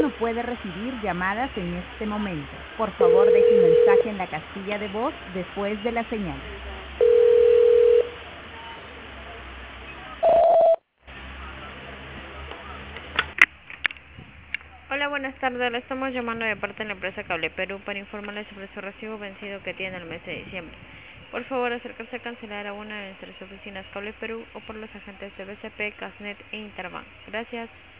no puede recibir llamadas en este momento. Por favor, deje un mensaje en la casilla de voz después de la señal. Hola, buenas tardes. Le estamos llamando de parte de la empresa Cable Perú para informarle sobre su recibo vencido que tiene el mes de diciembre. Por favor, acercarse a cancelar a una de nuestras oficinas Cable Perú o por los agentes de BCP, Casnet e Interbank. Gracias.